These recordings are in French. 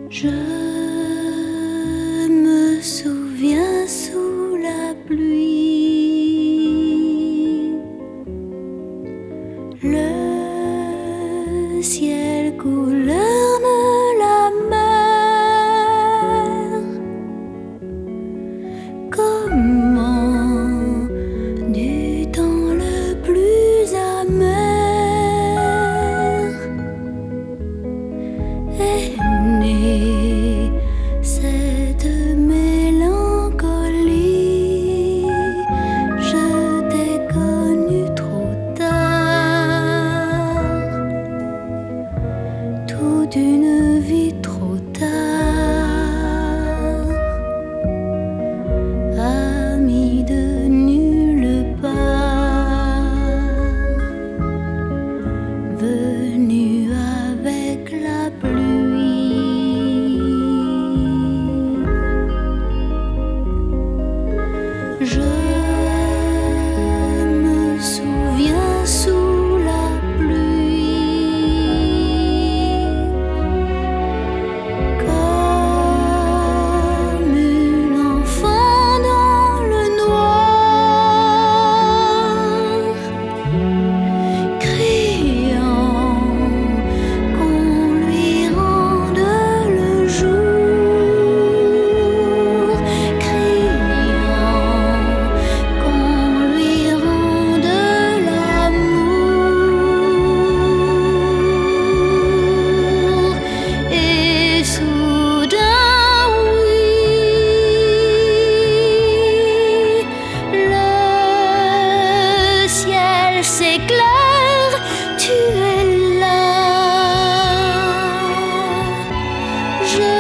Je me souviens sous la pluie, le ciel couleur de la mer. Comment du temps le plus amer est née cette mélancolie. Je t'ai connu trop tard, toute une vie trop tard, ami de nulle part, venu avec la pluie. Je me souviens sous la pluie, comme une enfant dans le noir, criant qu'on lui rende le jour, criant qu'on lui rende l'amour. Et soudain, oui, le ciel s'éclaire, tu es là. Je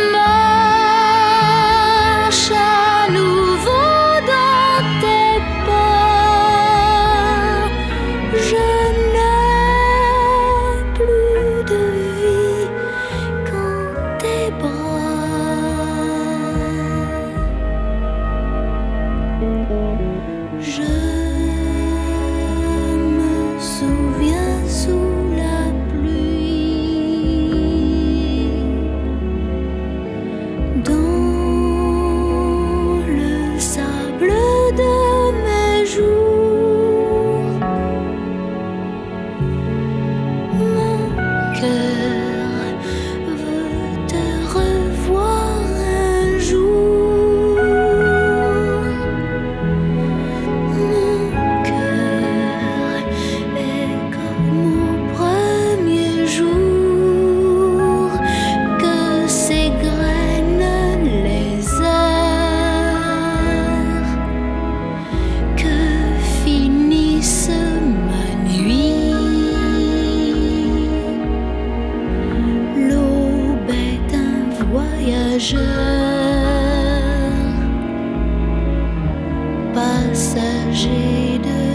marche à nouveau dans tes pas. Je n'ai plus de vie qu'en tes bras. Je me souviens sous la pluie, dans le sable de mes jours. Mon cœur veut te revoir un jour. Mon cœur est comme au premier jour que s'égrènent les heures, que finisse ma nuit. L'aube est un voyageur, passager de